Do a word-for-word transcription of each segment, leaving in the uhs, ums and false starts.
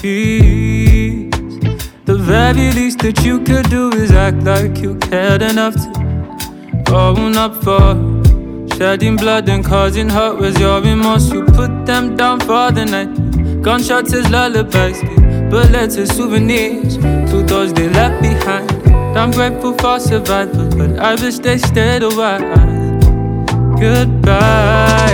peace. The very least that you could do is act like you cared enough to own up for shedding blood and causing hurt. Was your remorse? You put them down for the night. Gunshots as lullabies, bullets as souvenirs to those they left behind. I'm grateful for survival, but I wish they stayed a while. Goodbye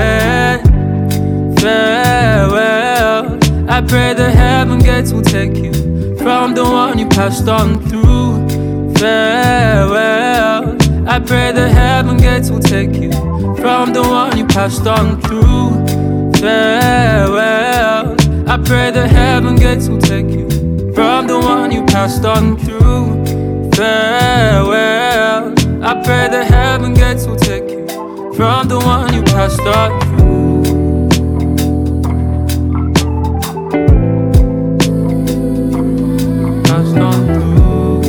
and farewell. I pray the heaven gates will take you from the one you passed on through. Farewell. I pray the heaven gates will take you from the one you passed on through. Farewell. I pray the heaven gates will take you from the one you passed on through. Farewell. I pray the heaven gates will take you from the one you passed on through. Passed on through,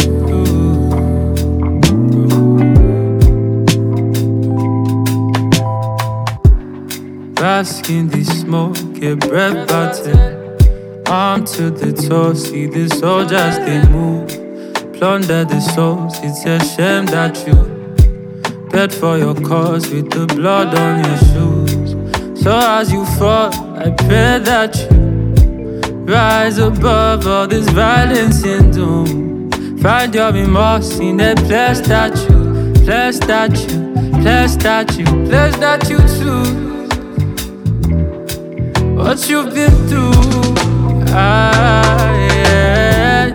through. Bask in the smoke, get breath battered. Arm to the toe, see the soldiers they move. Plunder the souls, it's a shame that you bled for your cause with the blood on your shoes. So as you fall, I pray that you rise above all this violence and doom. Find your remorse in a place that you, place that you, place that you, place that you choose. What you've been through, ah, yeah.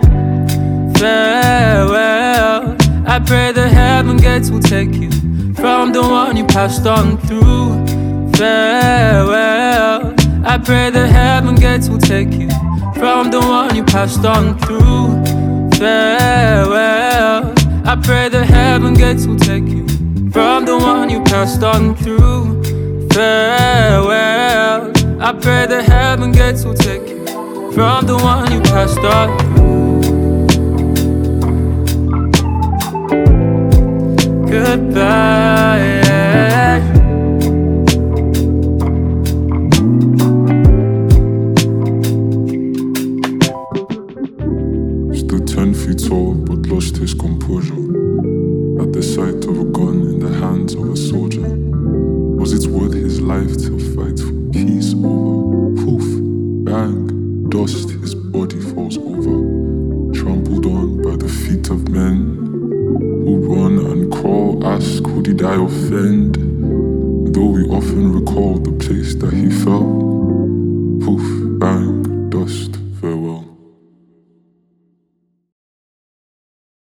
Farewell. I pray the heaven gates will take you from the one you passed on through. Farewell. I pray the heaven gates will take you from the one you passed on through. Farewell. I pray the heaven gates will take you from the one you passed on through. Farewell. I pray the heaven gates will take you from the one you passed on through. Goodbye. Stood ten feet tall but lost his composure at the sight of a gun in the hands of a soldier. Was it worth his life to fight for peace over? Poof, bang, dust, his body falls over, trampled on by the feet of men who run and crawl. Ask, who did I offend? Though we often recall the place that he fell. Poof, bang, dust.